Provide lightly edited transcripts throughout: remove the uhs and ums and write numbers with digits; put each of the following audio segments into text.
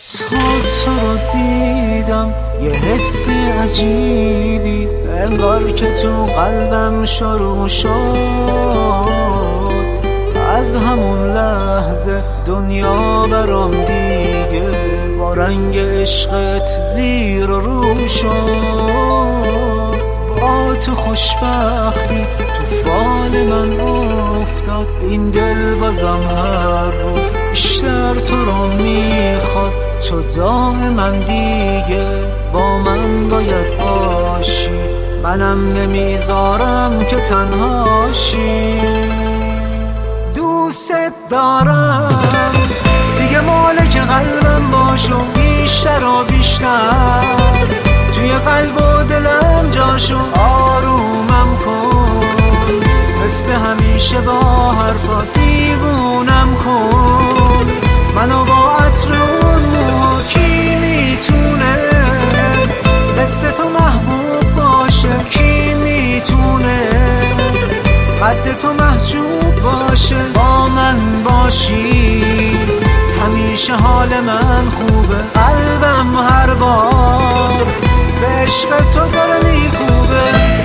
تو رو دیدم یه حس عجیبی، انگار که تو قلبم شروع شد. از همون لحظه دنیا برام دیگه با رنگ عشقت زیر و رو شد. با تو خوشبختی تو فال من افتاد، این دل بازم هر روز بیشتر تو رو میخواد. تو دائما دیگه با من باید باشی، منم نمیذارم که تنهاشی. دوست دارم دیگه مالک قلبم باشو، بیشتر و بیشتر توی قلب و دلم جاشو آرومم کن. مثل همیشه با حرفا دیوونم کن، منو با عطر اون موها کی میتونه مثل تو محبوب باشه؟ کی میتونه قد تو محجوب باشه؟ با من باشی همیشه حال من خوبه، قلبم هر بار به عشق تو داره میکوبه.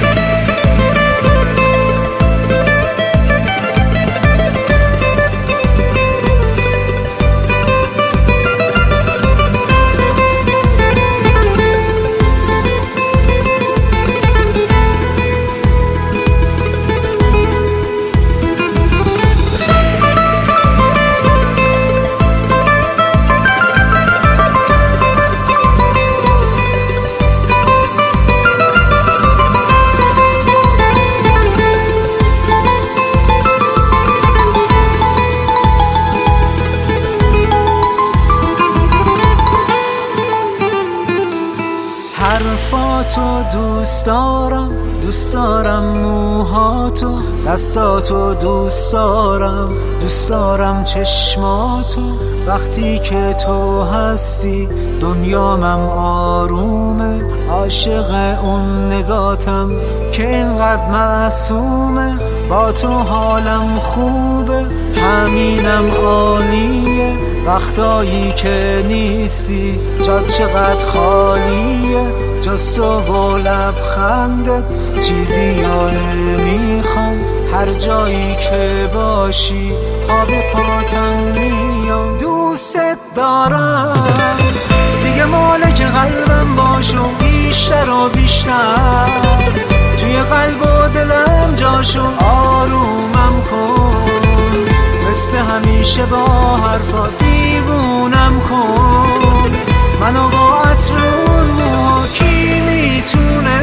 حرفاتو دوست دارم، دوست دارم موهاتو، دستاتو دوست دارم، دوست دارم چشماتو. وقتی که تو هستی دنیامم آرومه، عاشق اون نگاتم که اینقدر معصومه. با تو حالم خوبه، همینم عالیه. وقتایی که نیستی جات چقدر خالیه، جز تو و لبخندت چیزی یا نمیخوام. هر جایی که باشی خواب پاتم میام. دوست دارم دیگه مالک قلبم باشو، بیشتر و بیشتر توی قلب و دلم جاشو آرومم کن. مثل همیشه با حرفا دیوونم کن، منو با عطر اون موها کی میتونه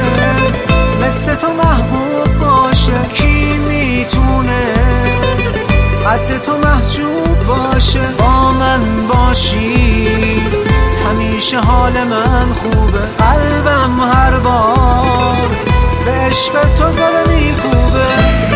مثل تو محبوب باشه؟ کی میتونه قد تو محجوب باشه؟ با من باشی همیشه حال من خوبه، قلبم هر بار به عشق تو داره میکوبه.